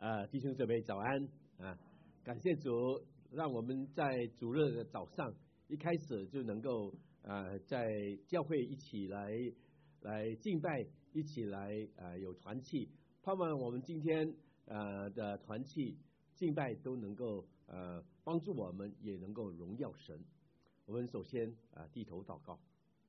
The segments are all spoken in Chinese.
弟兄姊妹早安啊！感谢主，让我们在主日的早上一开始就能够在教会一起来敬拜，一起来有团契。盼望我们今天的团契敬拜都能够帮助我们，也能够荣耀神。我们首先低头祷告。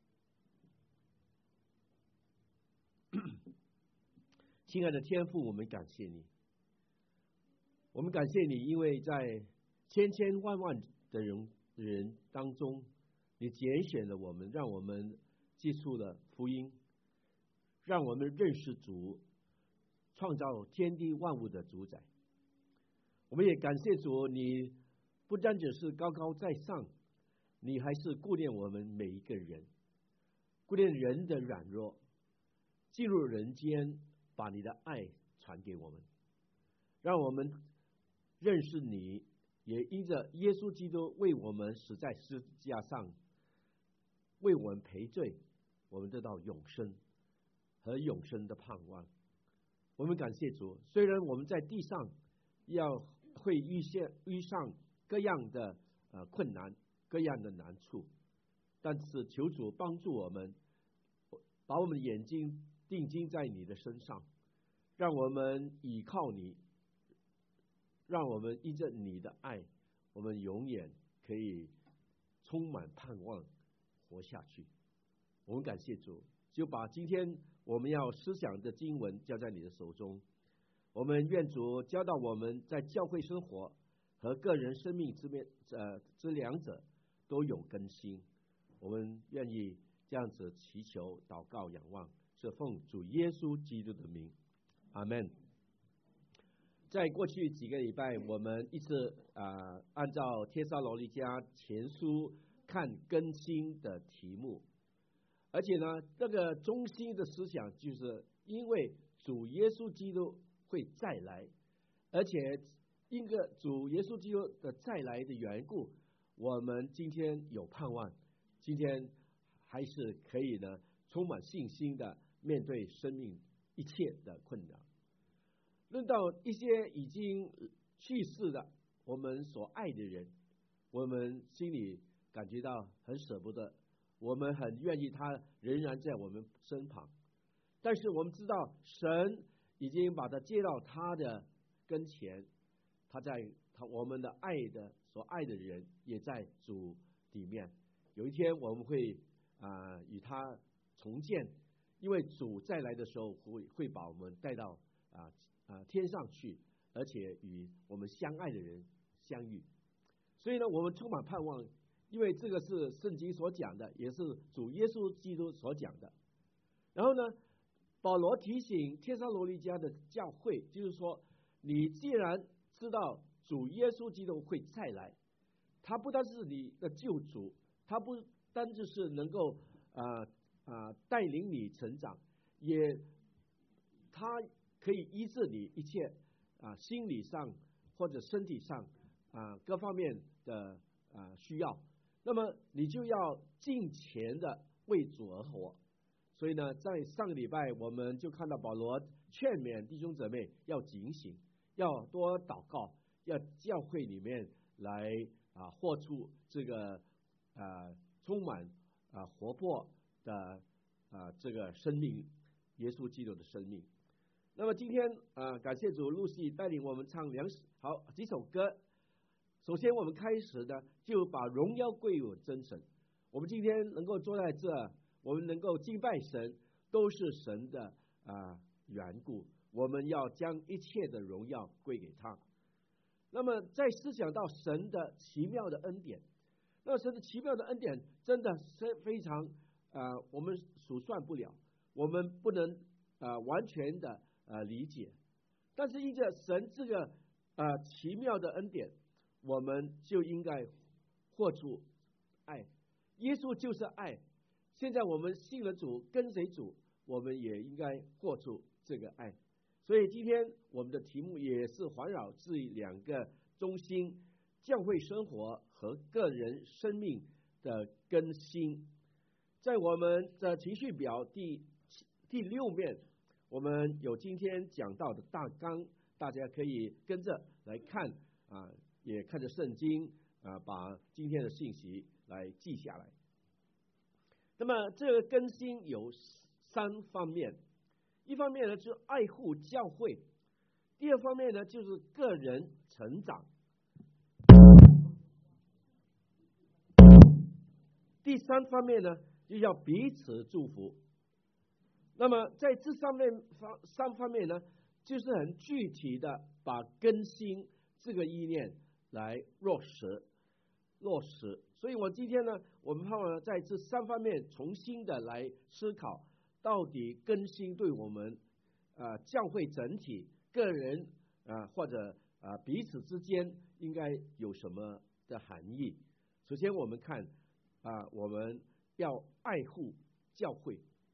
亲爱的天父，我们感谢你。我们感谢你，因为在千千万万的人当中，你拣选了我们，让我们接触了福音，让我们认识主，创造天地万物的主宰。我们也感谢主，你不单只是高高在上，你还是顾念我们每一个人，顾念人的软弱，进入人间，把你的爱传给我们，让我们认识你，也因着耶稣基督为我们死在十字架上，为我们赔罪，我们得到永生和永生的盼望。我们感谢主，虽然我们在地上会遇上各样的困难，各样的难处，但是求主帮助我们，把我们的眼睛定睛在你的身上，让我们倚靠你，让我们依着你的爱，我们永远可以充满盼望活下去。我们感谢主，就把今天我们要思想的经文交在你的手中。我们愿主教导我们在教会生活和个人生命之两者都有更新。我们愿意这样子祈求、祷告、仰望，是奉主耶稣基督的名，阿们。在过去几个礼拜，我们一直按照帖撒罗尼迦前书看更新的题目，而且呢，这个中心的思想就是因为主耶稣基督会再来，而且因着主耶稣基督的再来的缘故，我们今天有盼望，今天还是可以呢充满信心的面对生命一切的困难。论到一些已经去世的我们所爱的人，我们心里感觉到很舍不得，我们很愿意他仍然在我们身旁，但是我们知道神已经把他接到他的跟前，我们的所爱的人也在主里面。有一天我们会与他重见，因为主再来的时候会把我们带到天上去，而且与我们相爱的人相遇。所以呢，我们充满盼望，因为这个是圣经所讲的，也是主耶稣基督所讲的。然后呢，保罗提醒帖撒罗尼迦的教会，就是说，你既然知道主耶稣基督会再来，他不单是你的救主，他不单只是能够带领你成长，他可以医治你一切心理上或者身体上各方面的需要，那么你就要尽全的为主而活。所以呢，在上个礼拜我们就看到保罗劝勉弟兄姊妹要警醒，要多祷告，要教会里面来活出这个充满活泼的这个生命，耶稣基督的生命。那么今天感谢主，露西带领我们唱几首歌。首先我们开始的就把荣耀归于真神。我们今天能够坐在这，我们能够敬拜神，都是神的缘故。我们要将一切的荣耀归给他。那么再思想到神的奇妙的恩典，那神的奇妙的恩典真的是非常我们数算不了，我们不能完全的理解，但是因着神这个奇妙的恩典，我们就应该活出爱。耶稣就是爱，现在我们信了主，跟随主，我们也应该活出这个爱。所以今天我们的题目也是环绕这两个中心：教会生活和个人生命的更新。在我们的情绪表第6面，我们有今天讲到的大纲大家可以跟着来看也看着圣经把今天的信息来记下来。那么这个更新有3方面，一方面呢就是爱护教会，第二方面呢就是个人成长，第3方面呢就要彼此祝福。那么在这3方面呢，就是很具体的把更新这个意念来落实。所以我今天呢，我们盼望在这3方面重新的来思考，到底更新对我们教会整体、个人或者彼此之间应该有什么的含义。首先我们看我们要爱护教会。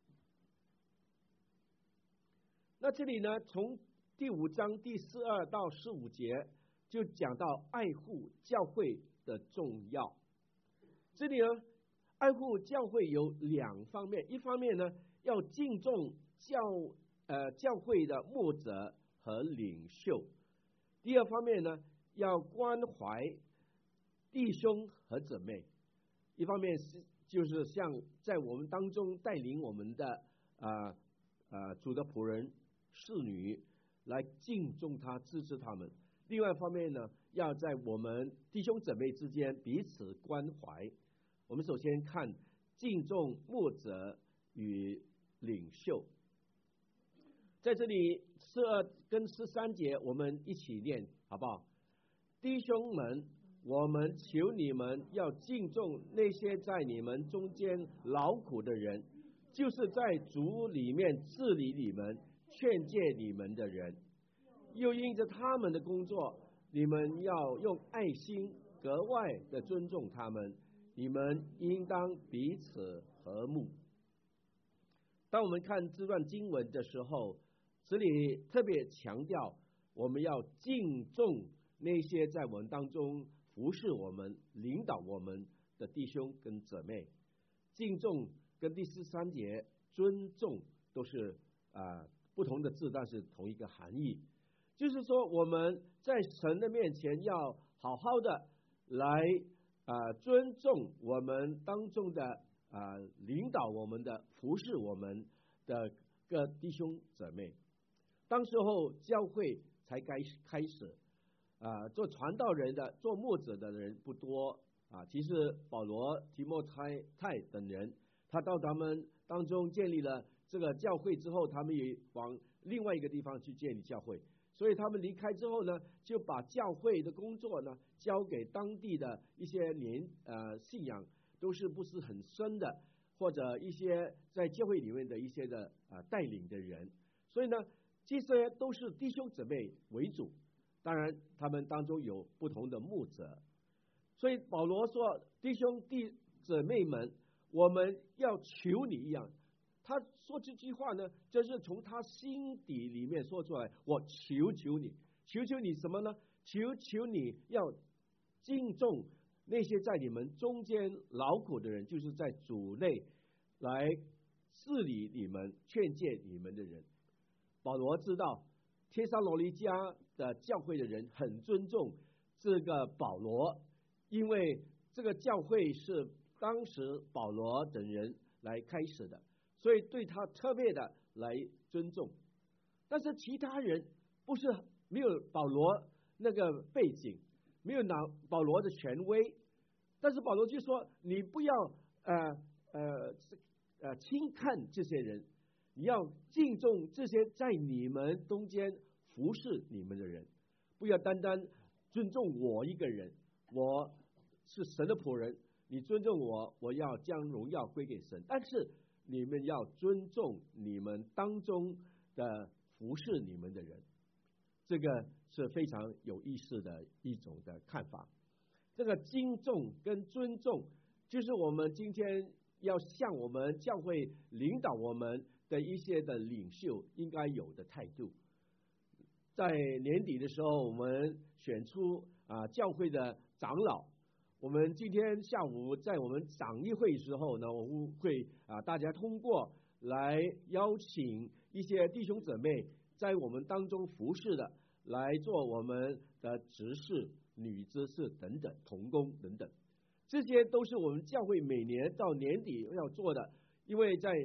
那这里呢，从第5章第12到15节就讲到爱护教会的重要。这里呢，爱护教会有2方面，一方面呢要敬重教会的牧者和领袖，第二方面呢要关怀弟兄和姊妹。一方面就是像在我们当中带领我们的主的仆人侍女来敬重他、支持他们；另外一方面呢，要在我们弟兄姊妹之间彼此关怀。我们首先看敬重牧者与领袖，在这里12跟13节我们一起念好不好？弟兄们，我们求你们要敬重那些在你们中间劳苦的人，就是在主里面治理你们、劝诫你们的人，又因着他们的工作，你们要用爱心格外的尊重他们，你们应当彼此和睦。当我们看这段经文的时候，这里特别强调我们要敬重那些在我们当中服侍我们、领导我们的弟兄跟姊妹。敬重跟第13节尊重都是不同的字，但是同一个含义，就是说我们在神的面前要好好的来尊重我们当中的领导我们的、服侍我们的各弟兄姊妹。当时候教会才开始做传道人的、做牧者的人不多其实保罗、提摩太等人，他到他们当中建立了这个教会之后，他们也往另外一个地方去建立教会，所以他们离开之后呢，就把教会的工作呢交给当地的一些信仰都是不是很深的，或者一些在教会里面的一些的带领的人。所以呢，这些都是弟兄姊妹为主，当然他们当中有不同的牧者。所以保罗说，弟兄姊妹们，我们要求你一样。他说这句话呢，就是从他心底里面说出来，我求求你，求求你什么呢？求求你要敬重那些在你们中间劳苦的人，就是在主内来治理你们、劝诫你们的人。保罗知道帖撒罗尼迦的教会的人很尊重这个保罗，因为这个教会是当时保罗等人来开始的，所以对他特别的来尊重。但是其他人不是没有保罗那个背景，没有拿保罗的权威，但是保罗就说你不要轻看这些人，你要敬重这些在你们中间服侍你们的人，不要单单尊重我一个人，我是神的仆人，你尊重我，我要将荣耀归给神，但是你们要尊重你们当中的服侍你们的人。这个是非常有意思的一种的看法。这个敬重跟尊重，就是我们今天要向我们教会领导我们的一些的领袖应该有的态度。在年底的时候，我们选出教会的长老。我们今天下午在我们长议会的时候呢，我们会大家通过来邀请一些弟兄姊妹在我们当中服侍的， 来做我们的执事、女执事等等，同工等等，这些都是我们教会每年到年底要做的。因为在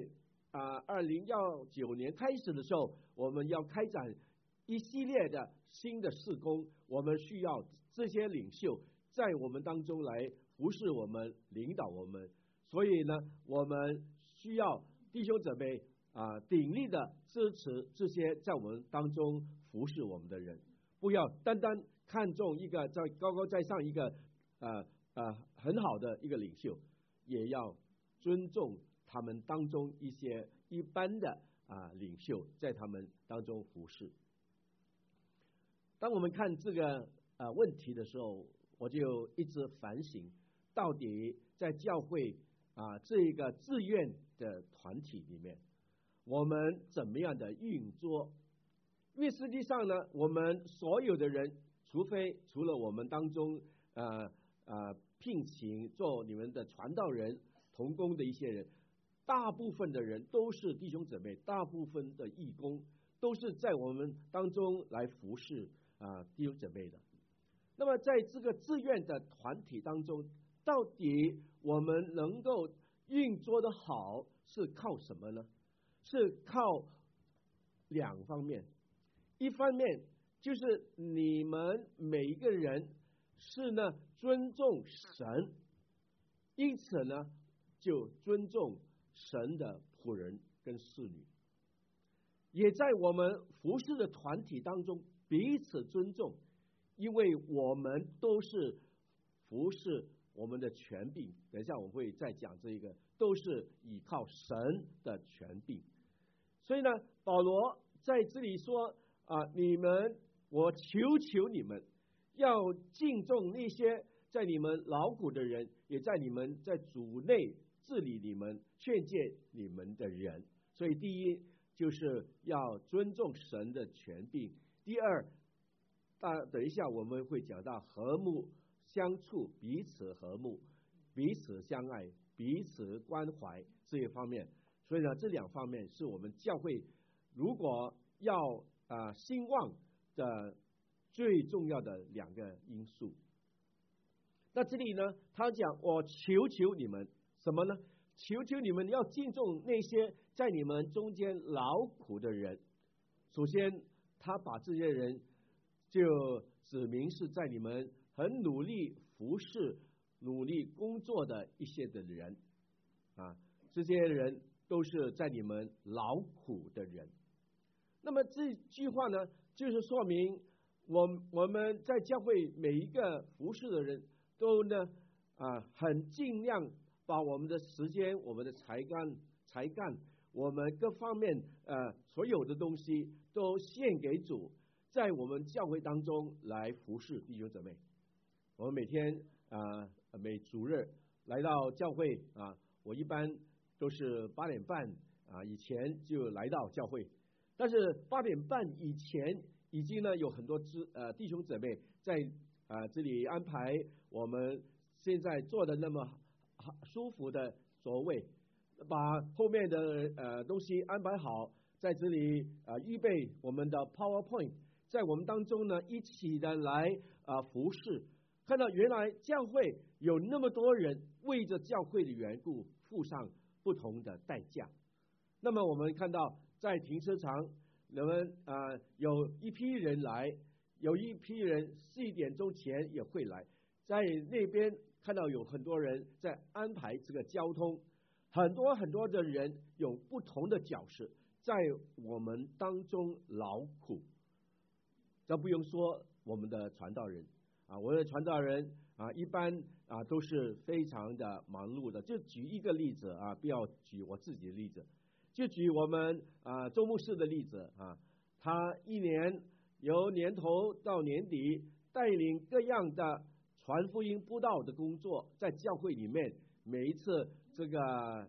2019年开始的时候，我们要开展一系列的新的事工，我们需要这些领袖在我们当中来服侍我们、领导我们，所以呢，我们需要弟兄姊妹鼎力的支持这些在我们当中服侍我们的人，不要单单看重一个在高高在上一个很好的一个领袖，也要尊重他们当中一些一般的领袖，在他们当中服侍。当我们看这个问题的时候，我就一直反省，到底在教会这一个自愿的团体里面，我们怎么样的运作？因为实际上呢，我们所有的人，除了我们当中聘请做你们的传道人、同工的一些人，大部分的人都是弟兄姊妹，大部分的义工都是在我们当中来服侍弟兄姊妹的。那么在这个自愿的团体当中，到底我们能够运作的好是靠什么呢？是靠两方面，一方面就是你们每一个人是呢尊重神，因此呢就尊重神的仆人跟侍女，也在我们服侍的团体当中彼此尊重，因为我们都是服侍我们的权柄，等一下我会再讲这一个，都是依靠神的权柄。所以呢，保罗在这里说我求你们要敬重那些在你们劳苦的人，也在你们在主内治理你们、劝诫你们的人。所以第一就是要尊重神的权柄，第二等一下我们会讲到和睦相处，彼此和睦、彼此相爱、彼此关怀这一方面。所以呢，这两方面是我们教会如果要兴旺的最重要的两个因素。那这里呢，他讲我求你们什么呢？求你们要敬重那些在你们中间劳苦的人。首先，他把这些人就指明是在你们很努力服侍、努力工作的一些的人这些人都是在你们劳苦的人。那么这句话呢，就是说明我们在教会每一个服侍的人都呢很尽量把我们的时间、我们的才干、我们各方面所有的东西都献给主，在我们教会当中来服侍弟兄姊妹。我们每天每主日来到教会我一般都是8点半以前就来到教会，但是8点半以前已经呢有很多弟兄姊妹在这里安排我们现在坐的那么舒服的座位，把后面的东西安排好，在这里预备我们的 PowerPoint， 在我们当中呢一起的来服侍。看到原来教会有那么多人为着教会的缘故付上不同的代价。那么我们看到在停车场，我们有一批人来，有一批人4点钟前也会来，在那边看到有很多人在安排这个交通，很多的人有不同的角色在我们当中劳苦。这不用说我们的传道人我们的传道人一般都是非常的忙碌的。就举一个例子不要举我自己的例子，就举我们周牧师的例子他一年由年头到年底带领各样的传福音布道的工作，在教会里面每一次这个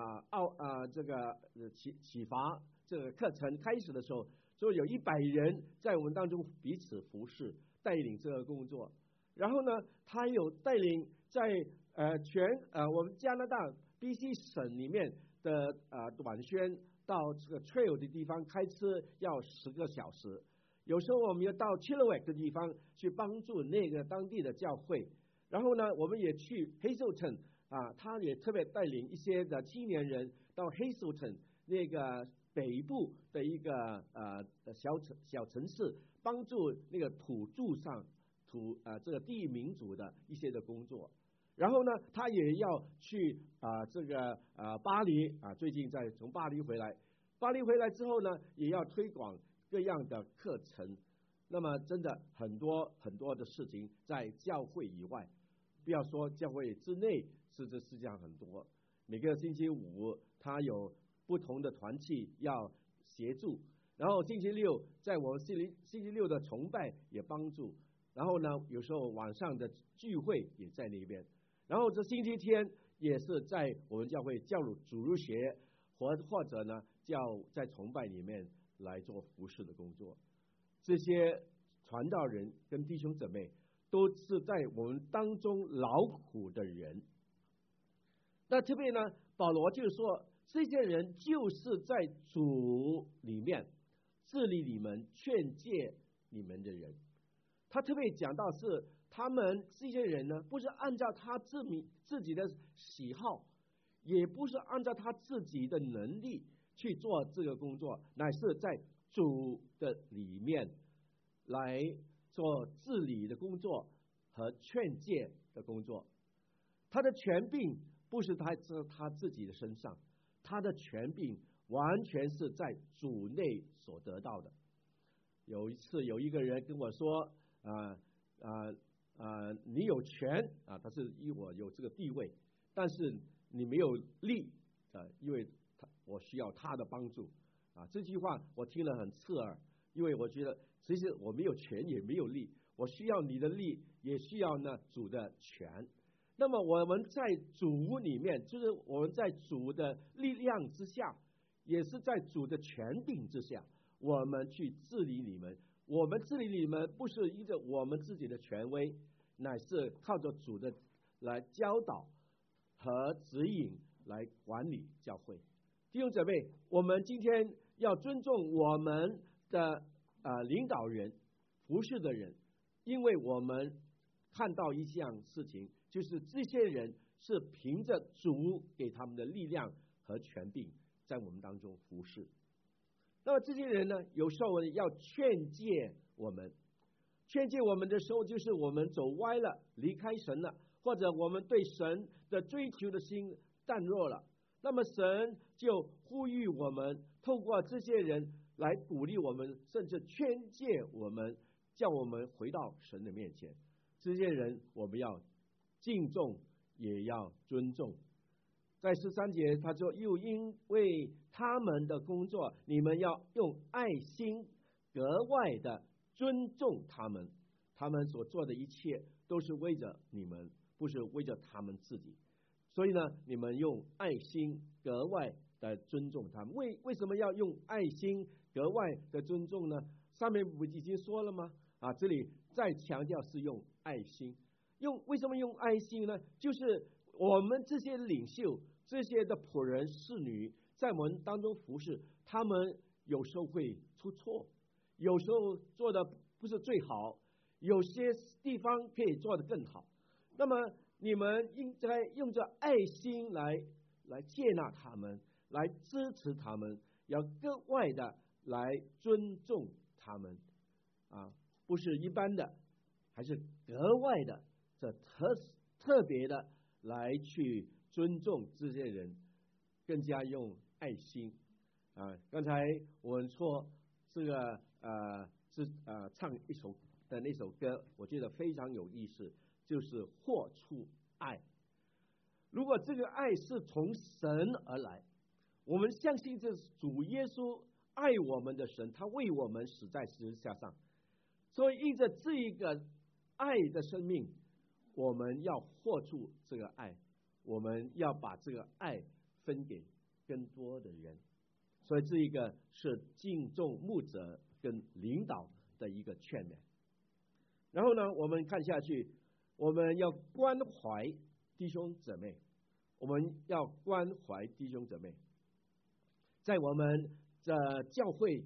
启发这个课程开始的时候，就有100人在我们当中彼此服侍，带领这个工作。然后呢，他有带领在我们加拿大 BC 省里面的短宣到这个 trail 的地方开车要10个小时， 有时候我们要到 Chilliwack 的地方去帮助那个当地的教会，然后呢，我们也去 Hazelton 他也特别带领一些的青年人到 Hazelton 那个北部的一个小城市，帮助那个土著上这个地民族的一些的工作。然后呢，他也要去这个巴黎最近从巴黎回来，巴黎回来之后呢，也要推广各样的课程。那么真的很多很多的事情在教会以外，不要说教会之内，是这世界上很多。每个星期五他有不同的团契要协助，然后星期六在我们星期六的崇拜也帮助，然后呢有时候晚上的聚会也在那边，然后这星期天也是在我们教会教主日学或者呢在崇拜里面来做服事的工作。这些传道人跟弟兄姊妹都是在我们当中劳苦的人。那特别呢，保罗就说这些人就是在主里面治理你们、劝诫你们的人。他特别讲到是他们这些人呢，不是按照他自己的喜好，也不是按照他自己的能力去做这个工作，乃是在主的里面来做治理的工作和劝诫的工作。他的权柄不是他自己的身上，他的权柄完全是在主内所得到的。有一次有一个人跟我说你有权他是以我有这个地位，但是你没有力因为我需要他的帮助这句话我听了很刺耳，因为我觉得其实我没有权也没有力，我需要你的力，也需要呢主的权。那么我们在主里面，就是我们在主的力量之下，也是在主的权柄之下，我们去治理你们。我们治理你们不是依着我们自己的权威，乃是靠着主的来教导和指引来管理教会。弟兄姊妹，我们今天要尊重我们的领导人、服侍的人，因为我们看到一项事情，就是这些人是凭着主给他们的力量和权柄，在我们当中服侍。那么这些人呢，有时候要劝诫我们，劝诫我们的时候，就是我们走歪了，离开神了，或者我们对神的追求的心淡弱了。那么神就呼吁我们，透过这些人来鼓励我们，甚至劝诫我们，叫我们回到神的面前。这些人我们要敬重，也要尊重。在13节他说，又因为他们的工作，你们要用爱心格外的尊重他们，他们所做的一切都是为着你们，不是为着他们自己。所以呢，你们用爱心格外的尊重他们。为什么要用爱心格外的尊重呢？上面不已经说了吗？这里再强调是用爱心。为什么用爱心呢？就是我们这些领袖、这些的仆人侍女，在我们当中服侍，他们有时候会出错，有时候做的不是最好，有些地方可以做得更好。那么你们应该用着爱心来接纳他们，来支持他们，要格外的来尊重他们不是一般的，还是格外的，这特别的来去尊重这些人，更加用爱心刚才我们说这个唱一首的那首歌，我觉得非常有意思，就是活出爱。如果这个爱是从神而来，我们相信这是主耶稣爱我们的神，他为我们死在十字架上，所以依着这一个爱的生命，我们要活出这个爱，我们要把这个爱分给更多的人。所以这一个是敬重牧者跟领导的一个劝勉。然后呢，我们看下去，我们要关怀弟兄姊妹，我们要关怀弟兄姊妹。在我们的教会，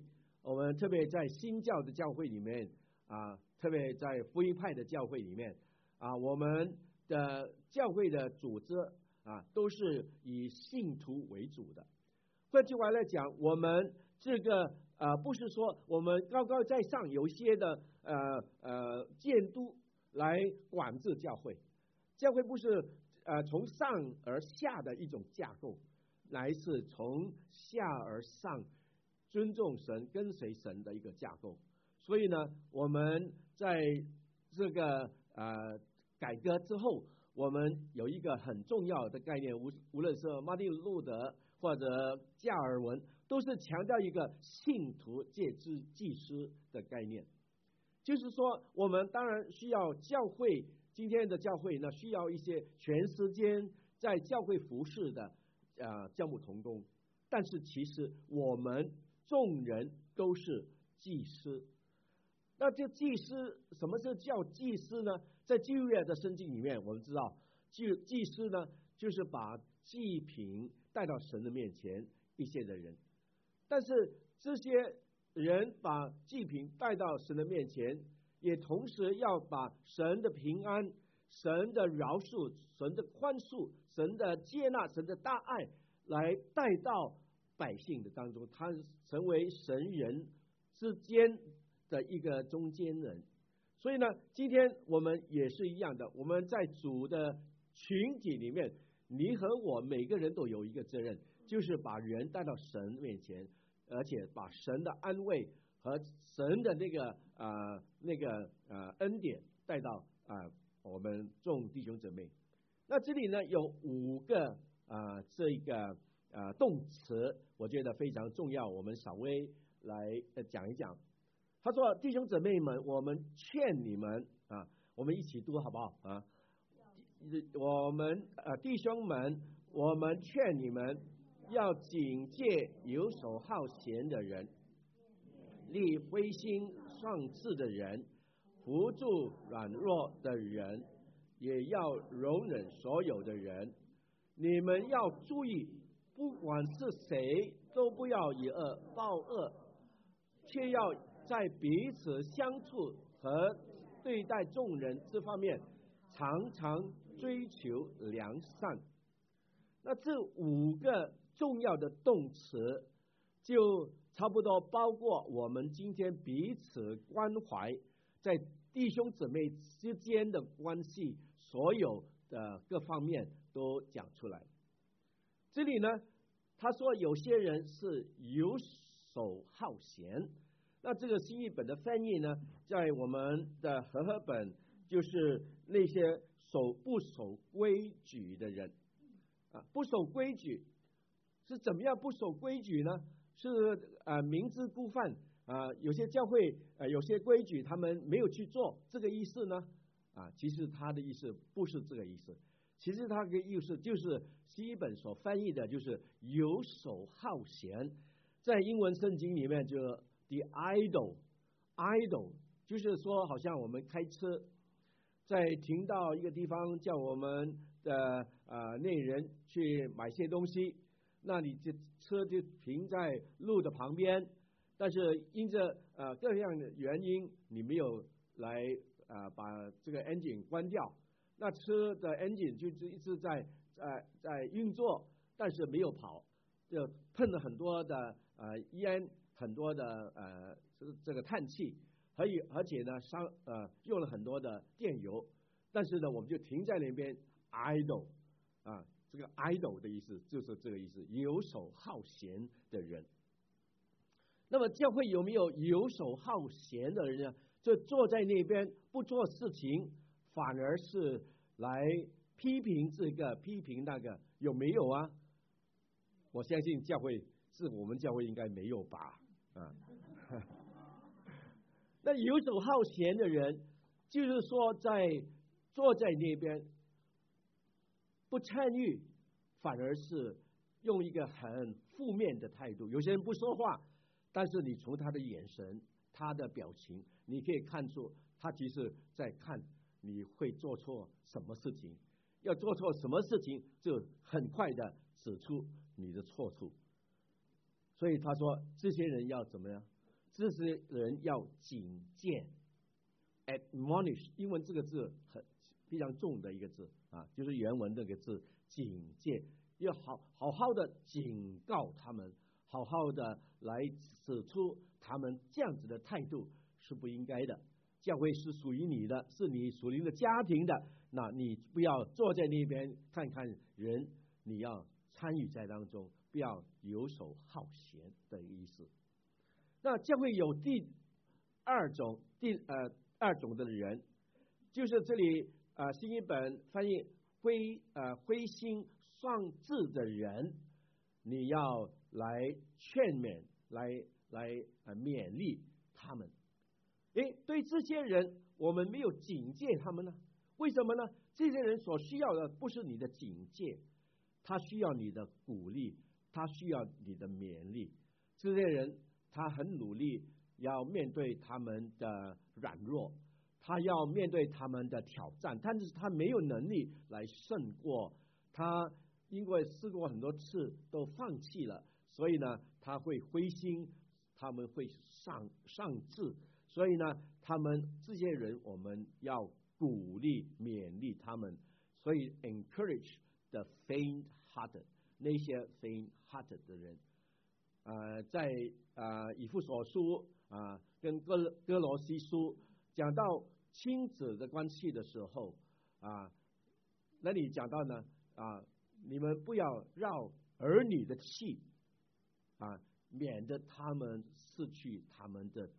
我们特别在新教的教会里面特别在福音派的教会里面我们的教会的组织都是以信徒为主的。换句话来讲，我们这个不是说我们高高在上有一些的监督来管制教会，教会不是从上而下的一种架构，乃是从下而上尊重神跟随神的一个架构。所以呢，我们在这个改革之后，我们有一个很重要的概念，无论是马丁路德或者加尔文，都是强调一个信徒借之祭司的概念。就是说，我们当然需要教会，今天的教会呢，需要一些全时间在教会服侍的教牧同工，但是其实我们众人都是祭司。那这祭司，什么是叫祭司呢？在旧约的圣经里面，我们知道祭司呢，就是把祭品带到神的面前一些的人，但是这些人把祭品带到神的面前，也同时要把神的平安、神的饶恕、神的宽恕、神的接纳、神的大爱来带到百姓的当中，他成为神人之间的一个中间人。所以呢，今天我们也是一样的，我们在主的群体里面，你和我每个人都有一个责任，就是把人带到神面前，而且把神的安慰和神的那个恩典带到我们众弟兄姊妹。那这里呢有5个这个动词，我觉得非常重要，我们稍微来讲一讲。他说：“弟兄姊妹们，我们劝你们我们一起读好不好我们弟兄们，我们劝你们要警戒游手好闲的人，立灰心丧志的人，扶助软弱的人，也要容忍所有的人。你们要注意，不管是谁，都不要以恶报恶，却要在彼此相处和对待众人这方面常常追求良善。”那这5个重要的动词就差不多包括我们今天彼此关怀，在弟兄姊妹之间的关系，所有的各方面都讲出来。这里呢，他说有些人是游手好闲，那这个新译本的翻译呢，在我们的和合本就是那些不守规矩的人不守规矩是怎么样不守规矩呢？是明知故犯有些教会有些规矩他们没有去做，这个意思呢其实他的意思不是这个意思，其实他的意思就是新译本所翻译的就是游手好闲。在英文圣经里面就 the idle 就是说好像我们开车在停到一个地方，叫我们的内人去买些东西，那你这车就停在路的旁边，但是因着各样的原因，你没有来把这个 engine 关掉，那车的 engine 就一直在运作，但是没有跑，就喷了很多的烟，很多的这个叹气，而且呢用了很多的电油，但是呢我们就停在那边 idle这个 idle 的意思就是这个意思，游手好闲的人。那么教会有没有游手好闲的人呢？就坐在那边不做事情，反而是来批评这个批评那个，有没有啊？我相信我们教会应该没有吧那游手好闲的人，就是说坐在那边不参与，反而是用一个很负面的态度。有些人不说话，但是你从他的眼神、他的表情，你可以看出他其实在看你会做错什么事情，要做错什么事情就很快的指出你的错处。所以他说这些人要怎么样？ 这些人要警戒 ，admonish， 英文这个字非常重的一个字啊，就是原文那个字警戒，要好好的警告他们，好好的来指出他们这样子的态度是不应该的。教会是属于你的，是你属灵的家庭的，那你不要坐在那边看看人，你要参与在当中，不要游手好闲的意思。那教会有第二种的人，就是这里新译本翻译灰心丧志的人，你要来劝勉，来勉励他们。对这些人，我们没有警戒他们呢？为什么呢？这些人所需要的不是你的警戒，他需要你的鼓励，他需要你的勉励。这些人他很努力，要面对他们的软弱，他要面对他们的挑战，但是他没有能力来胜过，他因为试过很多次都放弃了，所以呢他会灰心，他们会丧志，所以呢他们这些人我们要鼓励勉励他们，所以 encourage the faint-hearted， 那些 faint-hearted 的人。在以弗所书跟哥罗西书讲到亲子的关系的时候那里讲到呢你们不要绕儿女的气免得他们失去他们的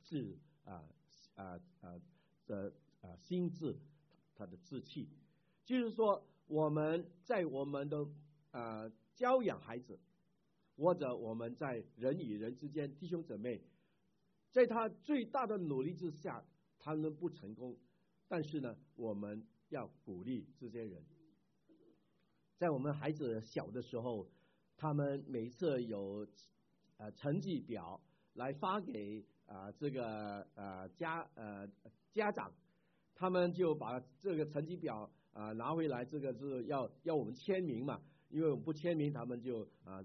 心智，他的志气。就是说我们在我们的教养孩子，或者我们在人与人之间弟兄姊妹，在他最大的努力之下他们不成功，但是呢我们要鼓励这些人。在我们孩子小的时候，他们每次有成绩表来发给这个家长，他们就把这个成绩表拿回来，这个是要我们签名嘛，因为我们不签名，他们就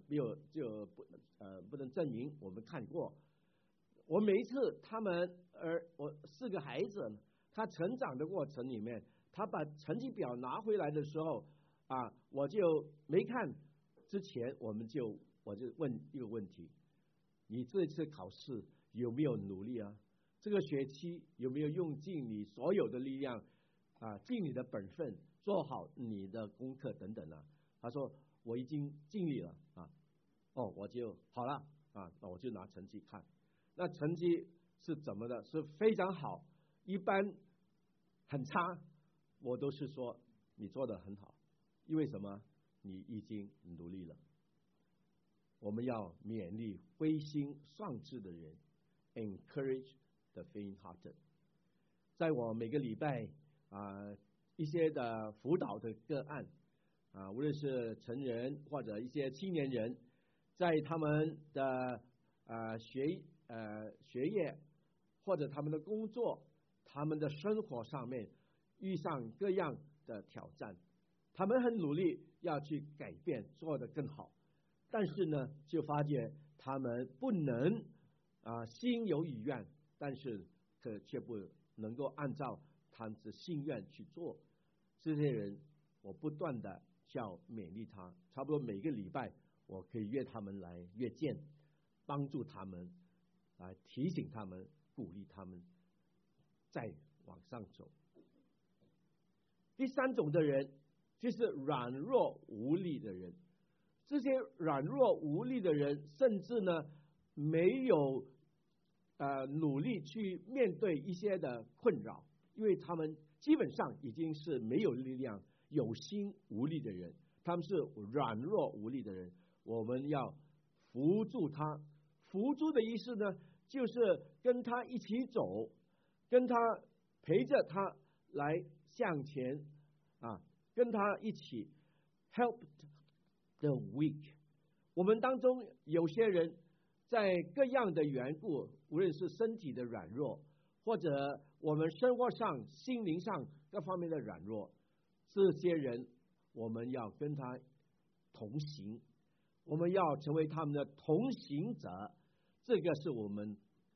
不能证明我们看过。我每一次我4个孩子，他成长的过程里面，他把成绩表拿回来的时候我就没看之前，我就问一个问题：你这次考试有没有努力啊？这个学期有没有用尽你所有的力量尽你的本分，做好你的功课等等他说我已经尽力了我就好了那我就拿成绩看。那成绩是怎么的？是非常好，一般很差，我都是说你做得很好，因为什么？你已经努力了。我们要勉励灰心丧志的人 ，encourage the faint-hearted。在我每个礼拜一些的辅导的个案无论是成人或者一些青年人，在他们的学业或者他们的工作、他们的生活上面遇上各样的挑战，他们很努力要去改变，做得更好，但是呢就发觉他们不能心有余愿，但是却不能够按照他们的心愿去做。这些人我不断的叫勉励他，差不多每个礼拜我可以约他们来约见，帮助他们，来提醒他们，鼓励他们再往上走。第3种的人就是软弱无力的人。这些软弱无力的人甚至呢没有努力去面对一些的困扰，因为他们基本上已经是没有力量、有心无力的人，他们是软弱无力的人。我们要扶助他，扶助的意思呢就是跟他一起走，跟他陪着他来向前跟他一起 help the weak。 我们当中有些人在各样的缘故，无论是身体的软弱，或者我们生活上心灵上各方面的软弱，这些人我们要跟他同行，我们要成为他们的同行者，这个是我们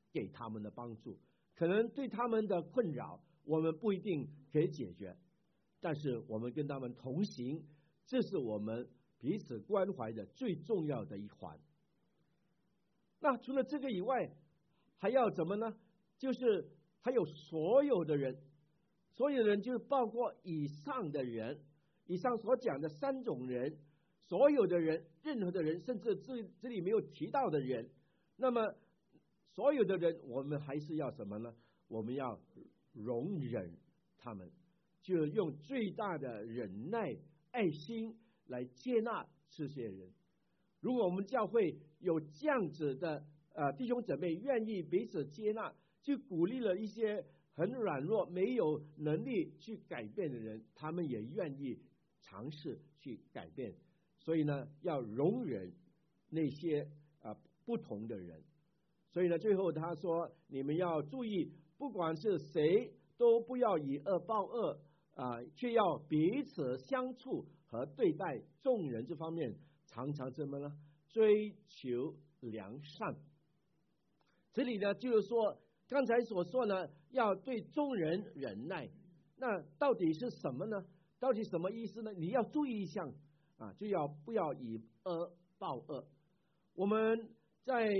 给他们的帮助，可能对他们的困扰我们不一定可以解决，但是我们跟他们同行，这是我们彼此关怀的最重要的一环。那除了这个以外，还要怎么呢？就是还有所有的人，所有的人就是包括以上的人，以上所讲的3种人，所有的人，任何的人，甚至这里没有提到的人，那么所有的人，我们还是要什么呢？我们要容忍他们，就用最大的忍耐、爱心来接纳这些人。如果我们教会有这样子的弟兄姊妹愿意彼此接纳，就鼓励了一些很软弱、没有能力去改变的人，他们也愿意尝试去改变。所以呢，要容忍那些不同的人。所以呢，最后他说，你们要注意，不管是谁，都不要以恶报恶却要彼此相处和对待众人这方面，常常什么呢？追求良善。这里呢，就是说刚才所说呢，要对众人忍耐。那到底是什么呢？到底什么意思呢？你要注意一下就要不要以恶报恶。我们在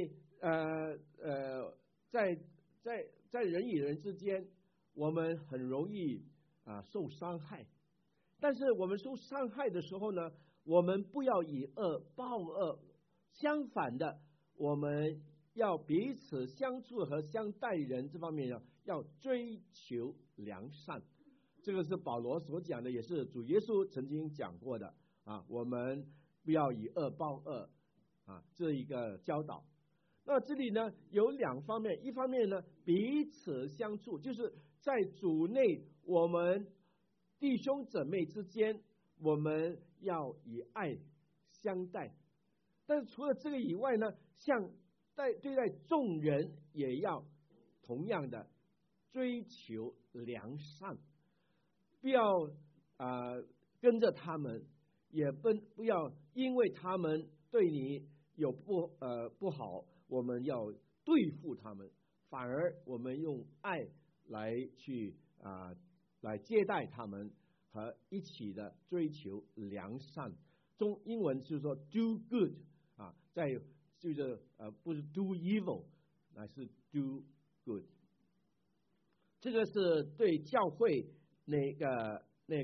人与人之间，我们很容易受伤害。但是我们受伤害的时候呢，我们不要以恶报恶，相反的，我们要彼此相处和相待人这方面要追求良善。这个是保罗所讲的，也是主耶稣曾经讲过的我们不要以恶报恶这一个教导。那这里呢有2方面，一方面呢彼此相处，就是在主内我们弟兄姊妹之间，我们要以爱相待。但是除了这个以外呢，像对待众人也要同样的追求良善，不要跟着他们，也不要因为他们对你有不好，我们要对付他们，反而我们用爱来去来接待他们，和一起的追求良善。英文就是说 do good 就是不是 do evil， 乃是 do good。这个是对教会那个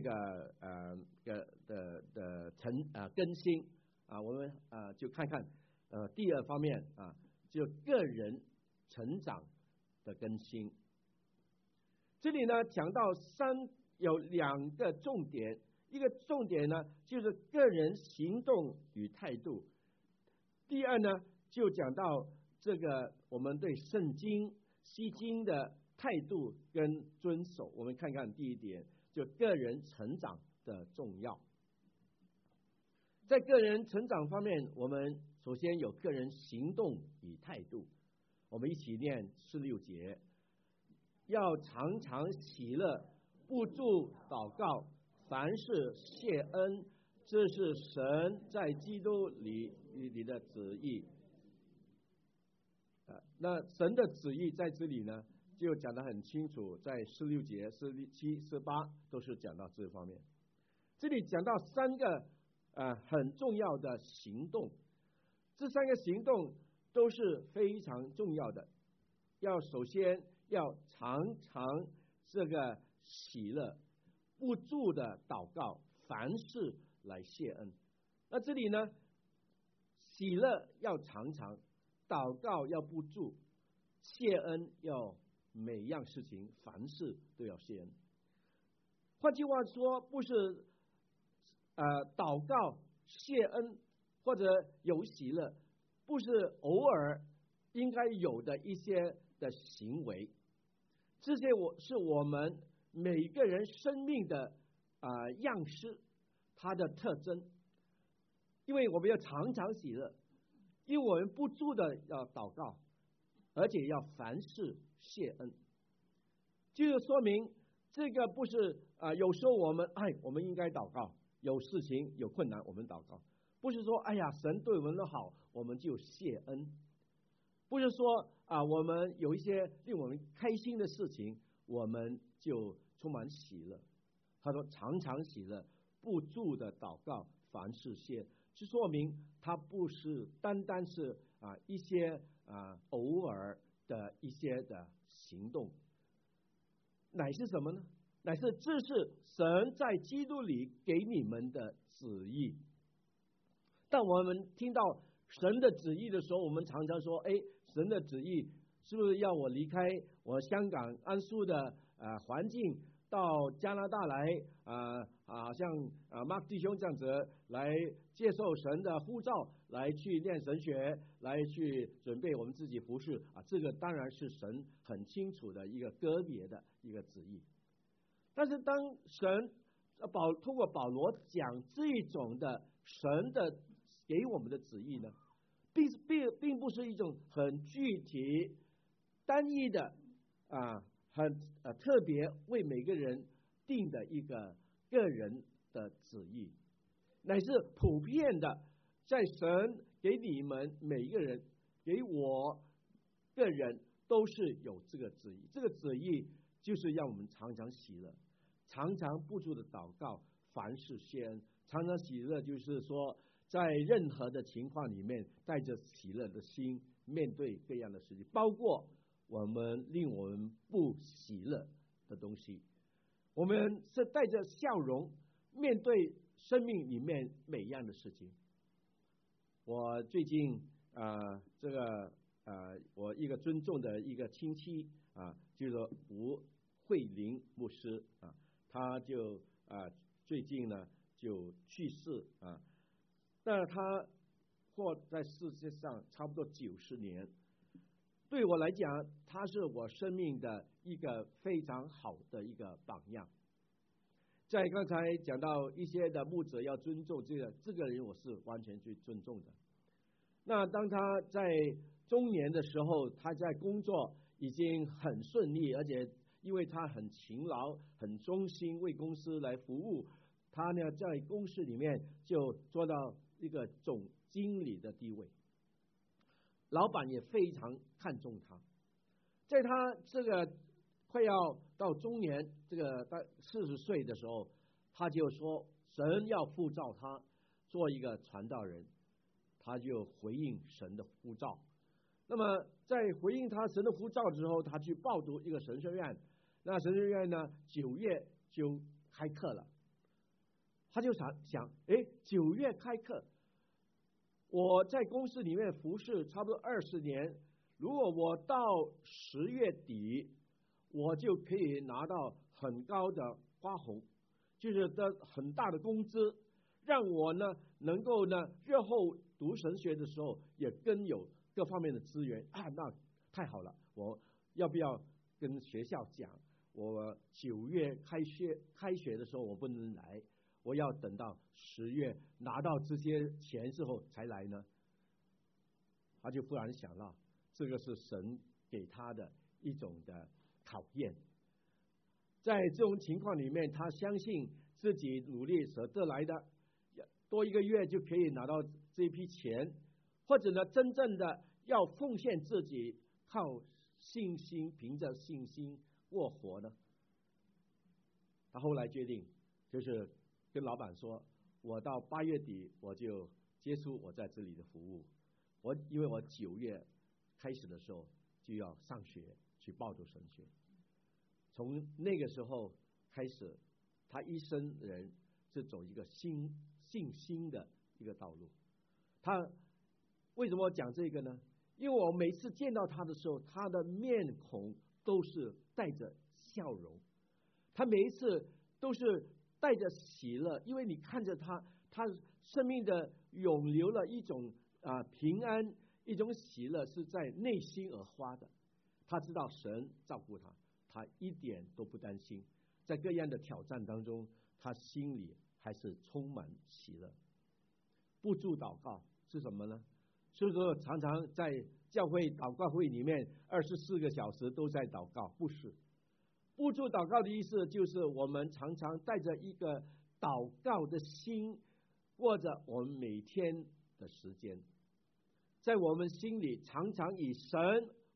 更新我们就看看第2方面就个人成长的更新。这里呢讲到有2个重点，一个重点呢就是个人行动与态度。第2呢就讲到这个我们对圣经悉经的态度跟遵守。我们看看第1点，就个人成长的重要。在个人成长方面，我们首先有个人行动与态度。我们一起念16节，要常常喜乐，不住祷告，凡事谢恩，这是神在基督里的旨意。那神的旨意在这里呢就讲得很清楚，在16节、17、18都是讲到这方面。这里讲到3个很重要的行动，这3个行动都是非常重要的。首先要常常这个喜乐，不住的祷告，凡事来谢恩。那这里呢，喜乐要常常，祷告要不住，谢恩要每样事情凡事都要谢恩。换句话说，不是祷告谢恩或者有喜乐，不是偶尔应该有的一些的行为，这些是我们每个人生命的样式，它的特征。因为我们要常常喜乐，因为我们不住的要祷告，而且要凡事谢恩，就是说明这个不是有时候我们应该祷告，有事情有困难我们祷告，不是说神对我们的好我们就谢恩，不是说我们有一些令我们开心的事情，我们就充满喜乐。他说常常喜乐，不住的祷告，凡事谢，就说明他不是单单是一些偶尔的一些的行动，乃是什么呢？乃是这是神在基督里给你们的旨意。当我们听到神的旨意的时候，我们常常说，神的旨意是不是要我离开我香港安舒的环境，到加拿大来像Mark 弟兄这样子来接受神的呼召，来去念神学，来去准备我们自己服事这个当然是神很清楚的一个个别的一个旨意。但是当神通过保罗讲这种的神的给我们的旨意呢，并不是一种很具体单一的很特别为每个人定的一个个人的旨意，乃是普遍的，在神给你们每一个人，给我个人都是有这个旨意。这个旨意就是让我们常常喜乐，常常不住的祷告，凡事谢恩。常常喜乐就是说，在任何的情况里面，带着喜乐的心面对各样的事情，包括我们令我们不喜乐的东西，我们是带着笑容面对生命里面每一样的事情。我最近我一个尊重的一个亲戚就是吴慧玲牧师他就最近呢就去世但他活在世界上差不多90年。对我来讲，他是我生命的一个非常好的一个榜样。在刚才讲到一些的牧者要尊重这个人，我是完全去尊重的。那当他在中年的时候，他在工作已经很顺利，而且因为他很勤劳、很忠心为公司来服务，他呢在公司里面就做到一个总经理的地位。老板也非常看重他，在他这个快要到中年，这个40岁的时候，他就说神要呼召他做一个传道人，他就回应神的呼召。那么在回应他神的呼召之后，他去报读一个神学院，那神学院呢9月就开课了。他就想9月开课，我在公司里面服侍差不多20年，如果我到10月底，我就可以拿到很高的花红，就是很大的工资，让我呢能够呢日后读神学的时候也更有各方面的资源那太好了。我要不要跟学校讲，我9月开学的时候我不能来，我要等到10月拿到这些钱之后才来呢？他就忽然想到，这个是神给他的一种的考验。在这种情况里面，他相信自己努力所得来的，多1个月就可以拿到这批钱，或者呢，真正的要奉献自己，靠信心，凭着信心过活呢？他后来决定，就是跟老板说，我到8月底我就结束我在这里的服务。因为我9月开始的时候就要上学去报读神学。从那个时候开始，他一生人是走一个信心的一个道路。他为什么讲这个呢？因为我每次见到他的时候，他的面孔都是带着笑容，他每一次都是带着喜乐，因为你看着他生命的涌流了一种平安，一种喜乐是在内心而发的。他知道神照顾他，他一点都不担心，在各样的挑战当中，他心里还是充满喜乐。不住祷告是什么呢？所以说常常在教会祷告会里面24个小时都在祷告，不是。不住祷告的意思就是我们常常带着一个祷告的心，过着我们每天的时间，在我们心里常常以神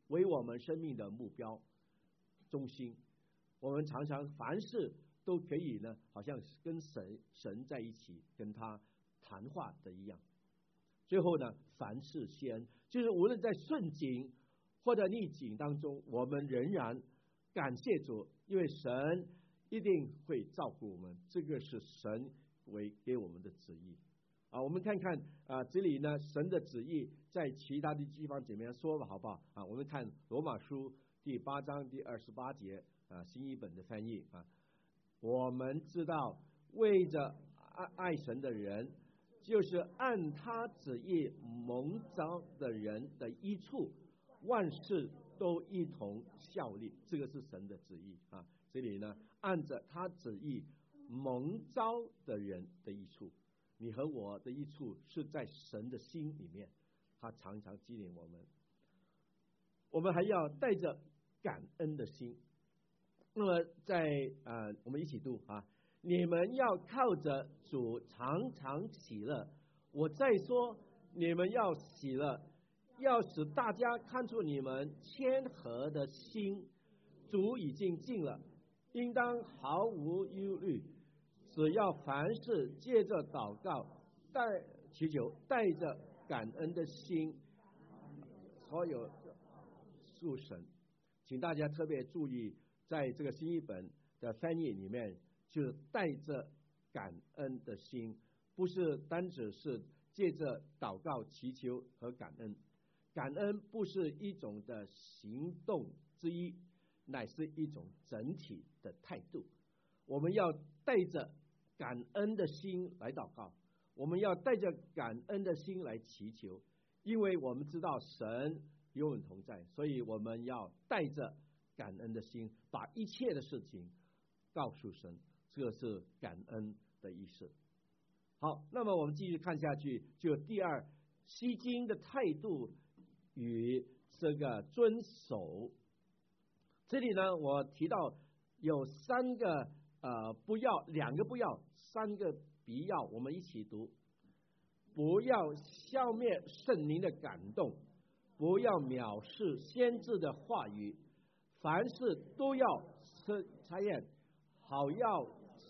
为我们生命的目标中心。我们常常凡事都可以呢，好像跟神在一起，跟他谈话的一样。最后呢，凡事谢恩，就是无论在顺境或者逆境当中，我们仍然感谢主，因为神一定会照顾我们，这个是神给我们的旨意。我们看看这里呢，神的旨意在其他的地方怎么样说吧，好不好？我们看罗马书第8章第28节新译本的翻译我们知道为着爱神的人，就是按他旨意蒙召的人的益处，万事都一同效力。这个是神的旨意这里呢，按着他旨意蒙召的人的益处，你和我的益处是在神的心里面，他常常激励我们。我们还要带着感恩的心。那么在我们一起读你们要靠着主常常喜乐。我再说，你们要喜乐，要使大家看出你们谦和的心，主已经尽了，应当毫无忧虑，只要凡事借着祷告祈求，带着感恩的心，所有属神。请大家特别注意，在这个新译本的翻译里面，就带着感恩的心，不是单只是借着祷告祈求和感恩。感恩不是一种的行动之一，乃是一种整体的态度。我们要带着感恩的心来祷告，我们要带着感恩的心来祈求，因为我们知道神与我们同在，所以我们要带着感恩的心，把一切的事情告诉神，这是感恩的意思。好，那么我们继续看下去，就第二，吸睛的态度与这个遵守。这里呢，我提到有2个不要，2个不要，3个必要，我们一起读。不要消灭圣灵的感动，不要藐视先知的话语，凡事都要查验，好要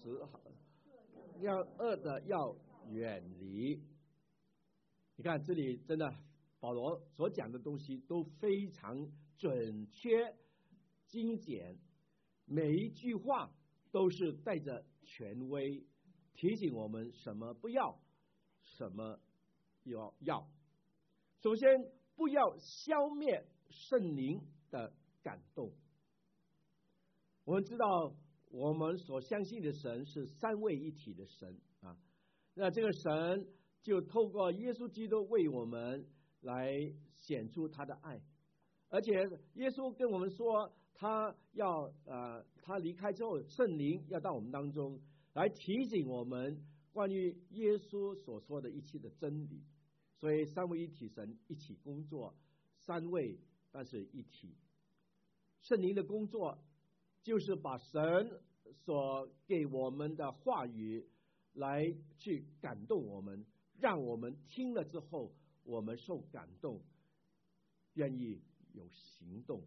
恶的要远离。你看这里真的保罗所讲的东西都非常准确精简，每一句话都是带着权威，提醒我们什么不要，什么要。首先，不要消灭圣灵的感动。我们知道我们所相信的神是3位一体的神那这个神就透过耶稣基督为我们来显出他的爱，而且耶稣跟我们说，他离开之后，圣灵要到我们当中来提醒我们关于耶稣所说的一切的真理。所以3位一体神一起工作，3位但是一体。圣灵的工作就是把神所给我们的话语来去感动我们，让我们听了之后我们受感动，愿意有行动。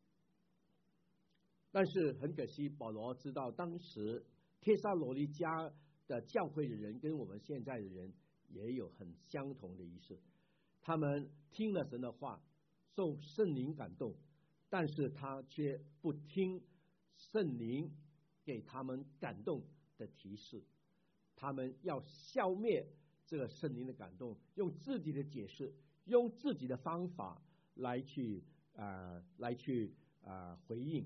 但是很可惜，保罗知道当时帖撒罗尼迦的教会的人跟我们现在的人也有很相同的意思，他们听了神的话，受圣灵感动，但是他却不听圣灵给他们感动的提示，他们要消灭这个圣灵的感动，用自己的解释，用自己的方法来去回应。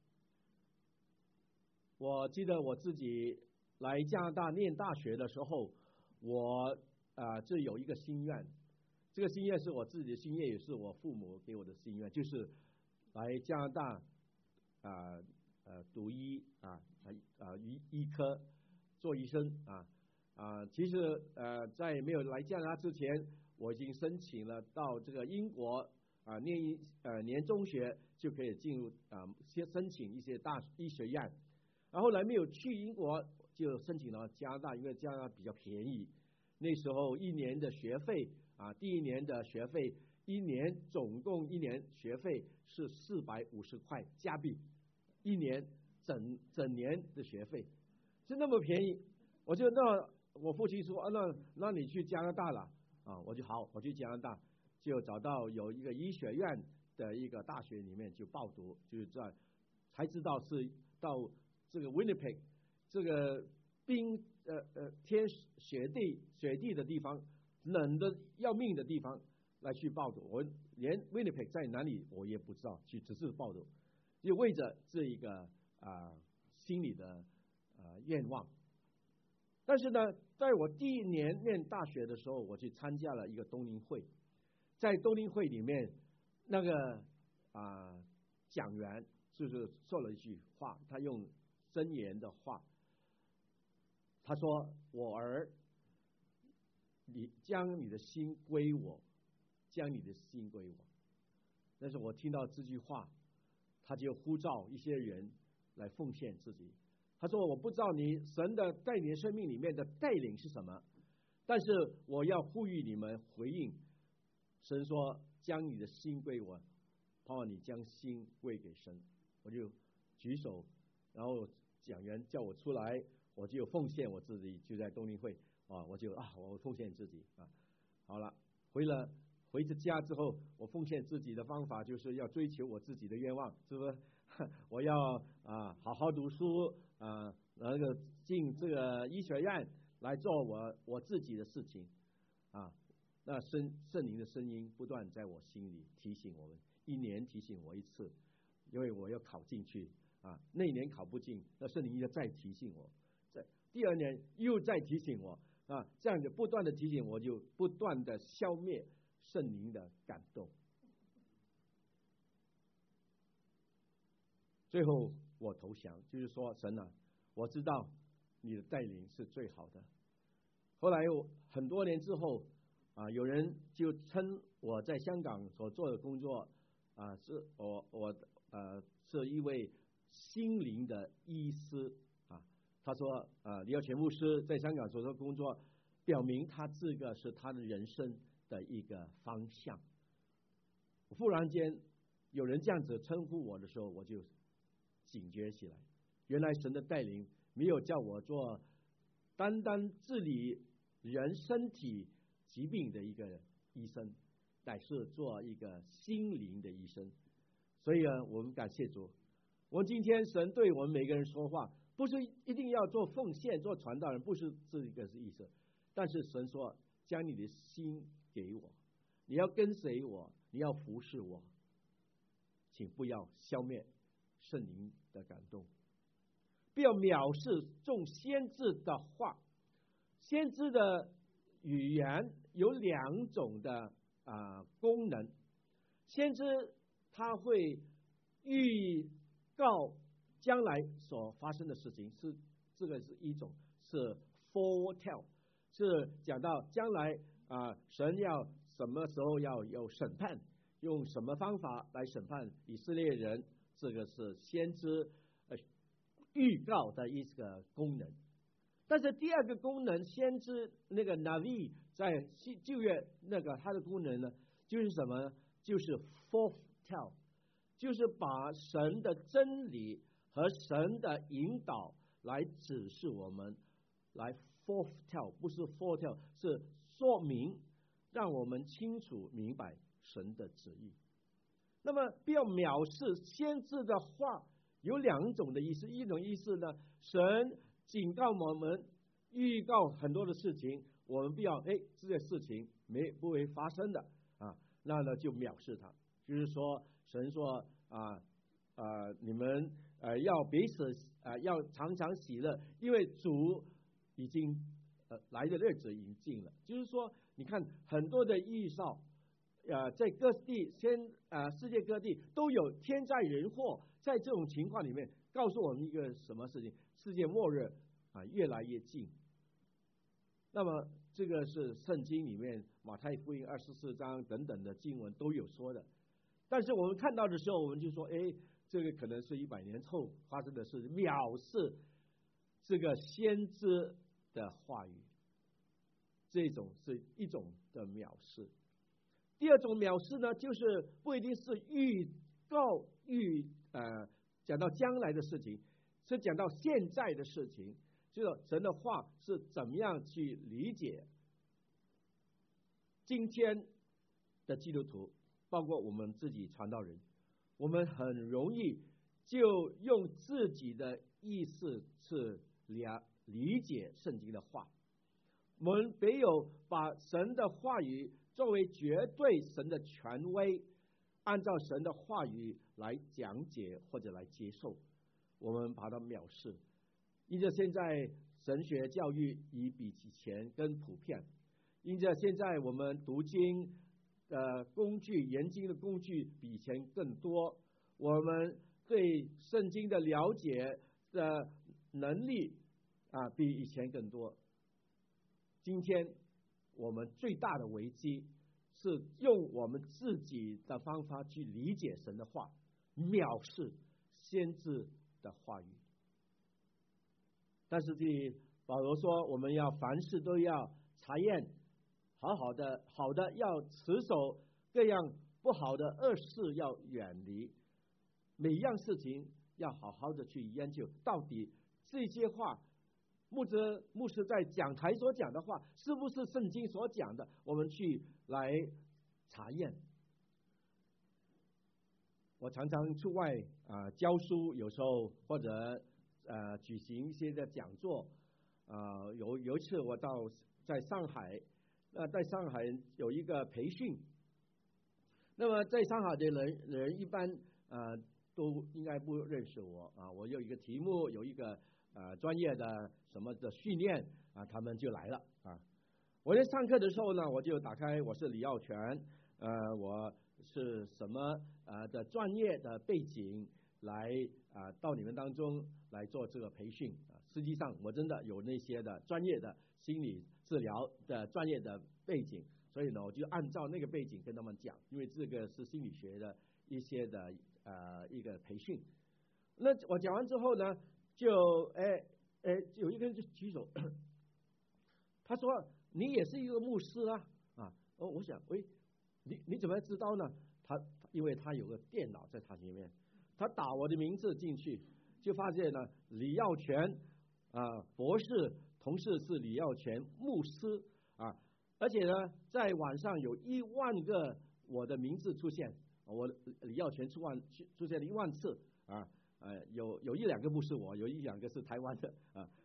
我记得我自己来加拿大念大学的时候，我这有一个心愿，这个心愿是我自己的心愿，也是我父母给我的心愿，就是来加拿大读医科，做医生其实在没有来加拿大之前，我已经申请了到这个英国念中学，就可以进入先申请一些大医学院，然后来没有去英国，就申请到加拿大，因为加拿大比较便宜。那时候1年的学费第1年的学费总共一年学费是450块加币，一年整年的学费是那么便宜。我父亲说那你去加拿大了啊？我去加拿大，就找到有一个医学院的一个大学里面就报读，就是才知道是到这个 Winnipeg 这个天雪地的地方，冷的要命的地方来去报读。我连 Winnipeg 在哪里我也不知道，只是报读，就为着这一个心里的愿望。但是呢，在我第一年念大学的时候，我去参加了一个冬令会，在冬令会里面，那个讲员就是说了一句话，他用箴言的话，他说：“我儿，你将你的心归我，将你的心归我。”但是我听到这句话，他就呼召一些人来奉献自己。他说：“我不知道神在你的生命里面的带领是什么，但是我要呼吁你们回应。神说：将你的心归我，盼望你将心归给神。”我就举手，然后讲员叫我出来，我就奉献我自己，就在冬令会我奉献自己啊。好了，回着家之后，我奉献自己的方法就是要追求我自己的愿望，是不是？我要好好读书那个进这个医学院来做我自己的事情啊。那圣灵的声音不断在我心里提醒我们，一年提醒我一次，因为我要考进去那一年考不进，那圣灵又再提醒我，在第二年又再提醒我这样子不断的提醒我，就不断的消灭圣灵的感动。最后我投降，就是说神我知道你的带领是最好的。后来很多年之后有人就称我在香港所做的工作是我是一位心灵的医师他说李耀全牧师在香港所做的工作，表明他这个是他的人生的一个方向。忽然间有人这样子称呼我的时候，我就警觉起来，原来神的带领没有叫我做单单治理人身体疾病的一个医生，乃是做一个心灵的医生。所以我们感谢主，我们今天神对我们每个人说话，不是一定要做奉献做传道人，不是这个是意思，但是神说将你的心给我，你要跟随我，你要服侍我，请不要消灭圣灵的感动，不要藐视众先知的话。先知的语言有两种的功能，先知他会预告将来所发生的事情，这个是一种，是 foretell， 是讲到将来神要什么时候要有审判，用什么方法来审判以色列人，这个是先知预告的一个功能。但是第二个功能，先知那个 Navi 在旧约那个它的功能呢，就是什么呢？就是 foretell， 就是把神的真理和神的引导来指示我们，来 foretell， 不是 foretell， 是说明，让我们清楚明白神的旨意。那么不要藐视先知的话，有两种的意思，一种意思呢，神警告我们，预告很多的事情，我们不要这些事情不会发生的那呢就藐视他。就是说神说你们要彼此要常常喜乐，因为主已经来的日子已经近了。就是说你看很多的预兆在各地世界各地都有天灾人祸，在这种情况里面告诉我们一个什么事情？世界末日越来越近。那么这个是圣经里面马太福音24章等等的经文都有说的。但是我们看到的时候，我们就说这个可能是100年后发生的事，藐视这个先知的话语，这种是一种的藐视。 第二种藐视呢，就是不一定是讲到将来的事情，是讲到现在的事情，就是神的话是怎么样去理解今天的基督徒，包括我们自己传道人，我们很容易就用自己的意思去理解圣经的话，我们没有把神的话语作为绝对神的权威，按照神的话语来讲解或者来接受，我们把它藐视。因着现在神学教育已比以前更普遍，因着现在我们读经的工具、研经的工具比以前更多，我们对圣经的了解的能力比以前更多。今天我们最大的危机是用我们自己的方法去理解神的话，藐视先知的话语。但是保罗说，我们要凡事都要查验，好的要持守，各样不好的恶事要远离，每一样事情要好好的去研究，到底这些话牧师在讲台所讲的话是不是圣经所讲的，我们去来查验。我常常出外教书，有时候或者举行一些的讲座，有一次我在上海，在上海有一个培训，那么在上海的人一般都应该不认识我我有一个题目，有一个专业的什么的训练他们就来了我在上课的时候呢，我就打开我是李耀全，我是什么的专业的背景来到你们当中来做这个培训实际上我真的有那些的专业的心理治疗的专业的背景，所以呢我就按照那个背景跟他们讲，因为这个是心理学的一些的一个培训。那我讲完之后呢，就有一个人就举手，他说你也是一个牧师我想你怎么知道呢？因为他有个电脑在他前面，他打我的名字进去，就发现呢李耀全博士，同时是李耀全牧师而且呢在网上有1万个我的名字出现，我李耀全出现了1万次有1-2个不是我，有1-2个是台湾的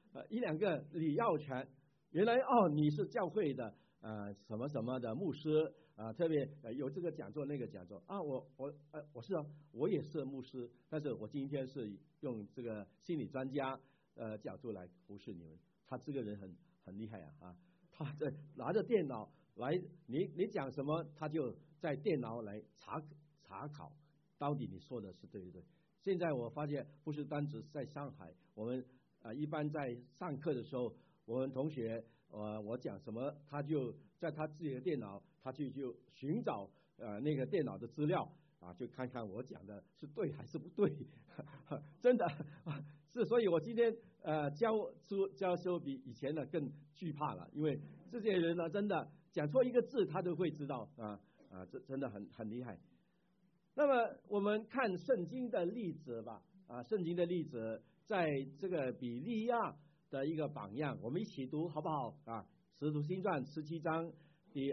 1-2个李耀全，原来你是教会的什么什么的牧师特别有这个讲座那个讲座我是我也是牧师，但是我今天是用这个心理专家角度来服侍你们。他这个人很厉害他在拿着电脑来，你讲什么，他就在电脑来查考到底你说的是对不对。现在我发现不是单只在上海，我们一般在上课的时候，我们同学我讲什么，他就在他自己的电脑，他就寻找那个电脑的资料就看看我讲的是对还是不对真的是，所以我今天教授比以前呢更惧怕了，因为这些人呢真的讲错一个字他都会知道这真的很厉害。那么我们看圣经的例子吧圣经的例子在这个比利亚的一个榜样，我们一起读好不好使徒行传17章第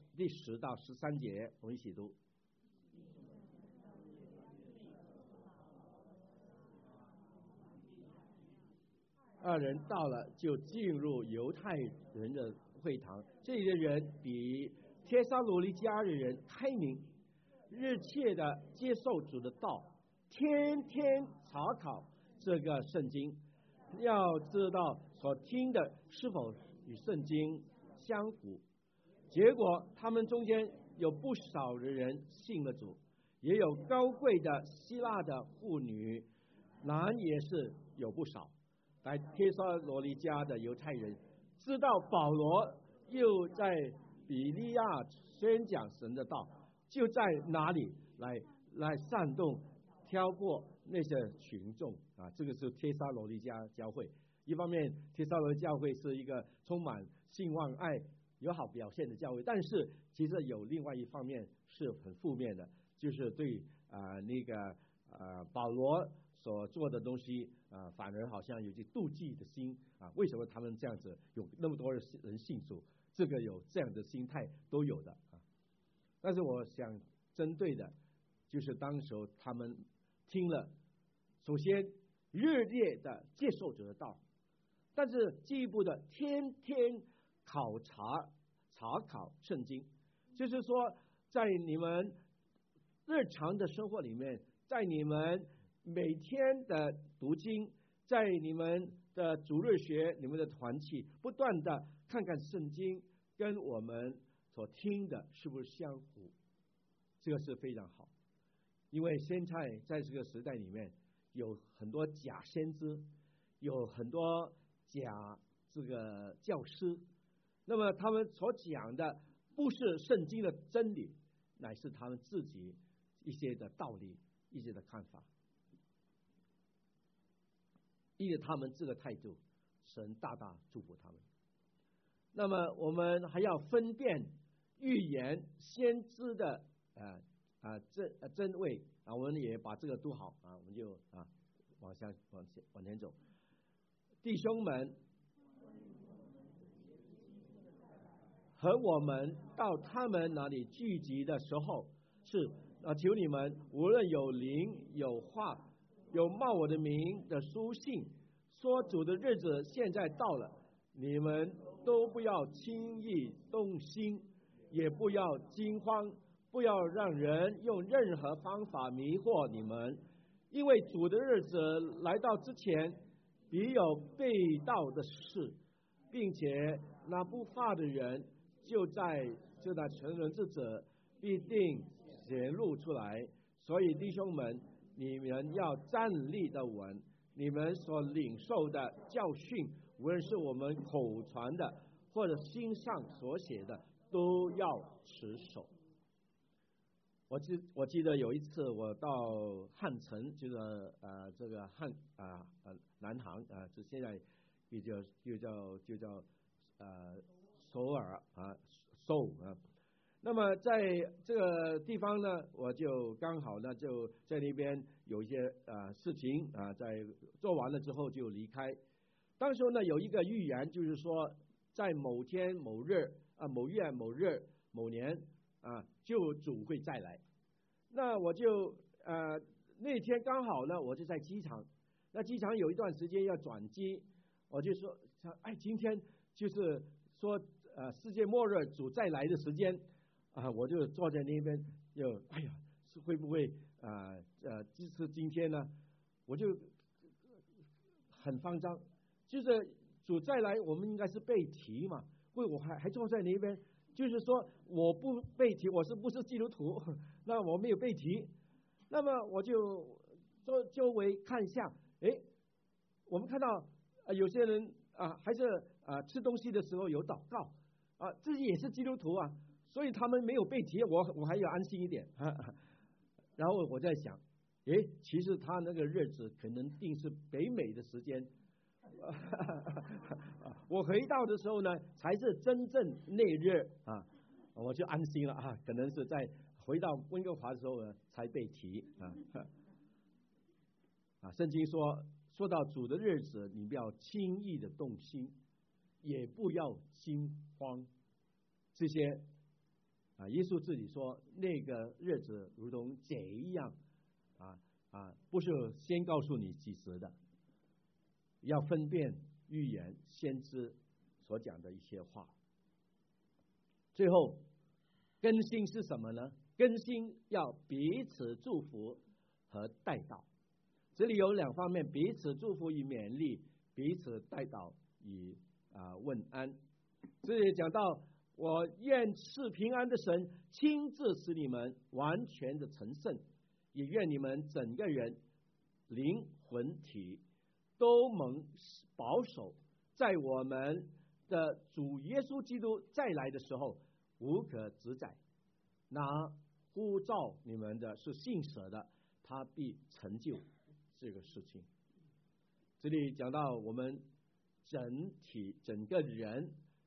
10到13节，我们一起读。2人到了，就进入犹太人的会堂，这里的人比帖撒罗尼迦的人开明，日切的接受主的道，天天查考这个圣经，要知道所听的是否与圣经相符。结果他们中间有不少的人信了主，也有高贵的希腊的妇女，男也是有不少。来帖撒罗尼迦的犹太人知道保罗又在比利亚宣讲神的道，就在哪里来煽动挑拨那些群众这个是帖撒罗尼迦教会。一方面帖撒罗尼迦教会是一个充满信望爱有好表现的教会，但是其实有另外一方面是很负面的，就是对保罗所做的东西反而好像有些妒忌的心为什么他们这样子有那么多人信主？这个有这样的心态都有的但是我想针对的就是当时候他们听了，首先热烈的接受主的道，但是进一步的天天查考圣经，就是说在你们日常的生活里面，在你们每天的读经，在你们的主日学，你们的团契，不断的看看圣经跟我们所听的是不是相符，这个是非常好。因为现在这个时代里面有很多假先知，有很多假这个教师，那么他们所讲的不是圣经的真理，乃是他们自己一些的道理，一些的看法。因为他们这个态度，神大大祝福他们。那么我们还要分辨预言先知的真伪我们也把这个读好我们就往前走。弟兄们，和我们到他们那里聚集的时候，是求你们无论有灵有话，有冒我的名的书信，说主的日子现在到了，你们都不要轻易动心，也不要惊慌，不要让人用任何方法迷惑你们，因为主的日子来到之前，必有被盗的事，并且那不法的人就那成人之者必定显露出来。所以弟兄们，你们要站立的稳，你们所领受的教训，无论是我们口传的或者心上所写的，都要持守。我记得有一次我到汉城，就是这个南航就现在就叫首尔那么在这个地方呢，我就刚好呢就在那边有一些事情在做完了之后就离开。当时呢有一个预言，就是说在某天某日某月某日某年就主会再来。那我就那天刚好呢我就在机场，那机场有一段时间要转机，我就说今天就是说世界末日主再来的时间我就坐在那边会不会是今天呢？我就很慌张，就是主再来我们应该是被提嘛，因为我还坐在那边，就是说我不被提，我是不是基督徒，那我没有被提，那么我就周围看一下，我们看到有些人还是吃东西的时候有祷告自己也是基督徒所以他们没有被提，我还要安心一点然后我在想其实他那个日子可能定是北美的时间我回到的时候呢才是真正那日我就安心了可能是在回到温哥华的时候呢才被提圣经说到主的日子，你不要轻易的动心，也不要惊慌。这些耶稣自己说那个日子如同贼一样不是先告诉你几时的，要分辨预言先知所讲的一些话。最后更新是什么呢？更新要彼此祝福和代祷。这里有两方面，彼此祝福与勉励，彼此代祷与问安。这里讲到我愿赐平安的神亲自使你们完全的成圣，也愿你们整个人灵魂体都蒙保守，在我们的主耶稣基督再来的时候无可指宰。那呼召你们的是信神的，他必成就这个事情。这里讲到我们整个人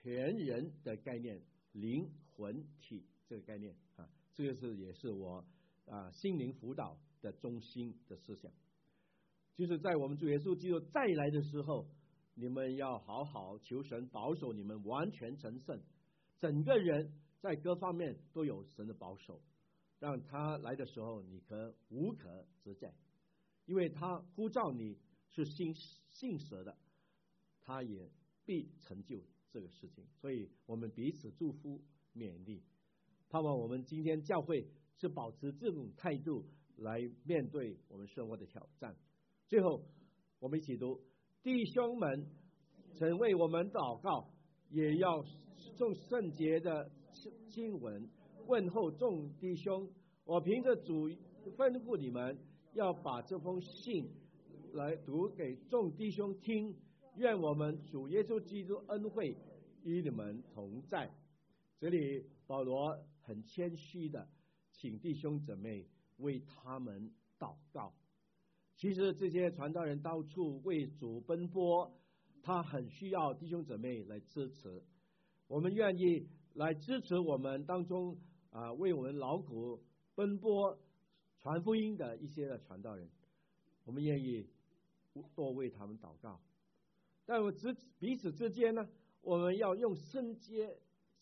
全人的概念，灵魂体这个概念啊，这个也是我心灵辅导的中心的思想，就是在我们主耶稣基督再来的时候，你们要好好求神保守你们完全成圣，整个人在各方面都有神的保守，让他来的时候你无可指摘，因为他呼召你是信实的，他也必成就这个事情。所以我们彼此祝福勉励，盼望我们今天教会是保持这种态度来面对我们生活的挑战。最后我们一起读，弟兄们曾为我们祷告，也要众圣洁的经文问候众弟兄。我凭着主吩咐你们，要把这封信来读给众弟兄听。愿我们主耶稣基督恩惠与你们同在。这里保罗很谦虚的请弟兄姊妹为他们祷告。其实这些传道人到处为主奔波，他很需要弟兄姊妹来支持。我们愿意来支持我们当中为我们劳苦奔波传福音的一些的传道人，我们愿意多为他们祷告。但彼此之间呢，我们要用圣洁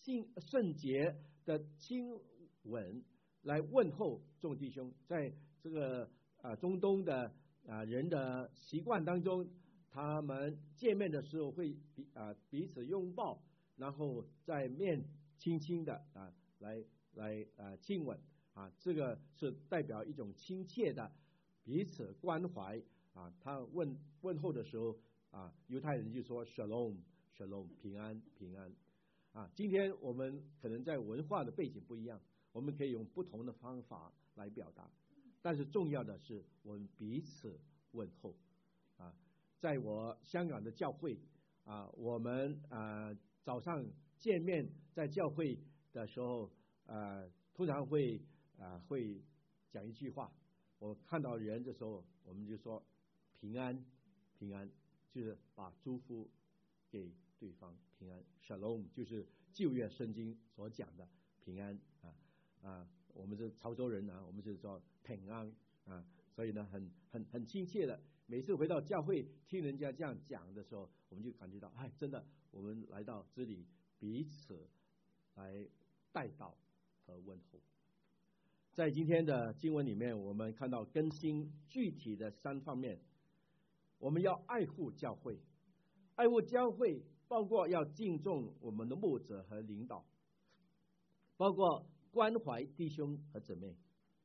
的经文来问候众弟兄。在这个中东的人的习惯当中，他们见面的时候会彼此拥抱，然后在面轻轻的来亲吻这个是代表一种亲切的彼此关怀他问候的时候犹太人就说 Shalom Shalom 平安平安今天我们可能在文化的背景不一样，我们可以用不同的方法来表达，但是重要的是我们彼此问候在我香港的教会我们早上见面在教会的时候通常会讲一句话，我看到人的时候我们就说平安平安，就是把祝福给对方，平安 Shalom 就是旧约圣经所讲的平安我们是潮州人我们就是说平安所以呢很亲切的，每次回到教会听人家这样讲的时候，我们就感觉到真的我们来到这里彼此来代祷和问候。在今天的经文里面，我们看到更新具体的3方面。我们要爱护教会，爱护教会包括要敬重我们的牧者和领导，包括关怀弟兄和姊妹。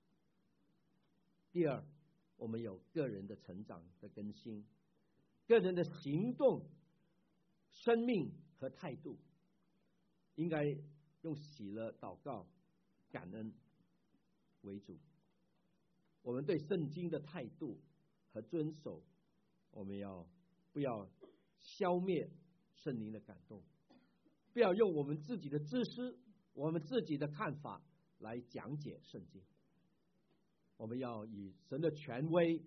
第二，我们有个人的成长的更新，个人的行动、生命和态度应该用喜乐、祷告、感恩为主。我们对圣经的态度和遵守，我们不要消灭圣灵的感动，不要用我们自己的知识、我们自己的看法来讲解圣经。我们要以神的权威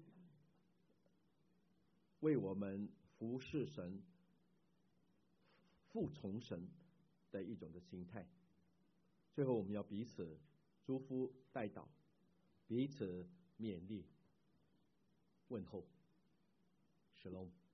为我们服侍神、服从神的一种的心态。最后我们要彼此祝福代祷，彼此勉励问候。Shalom。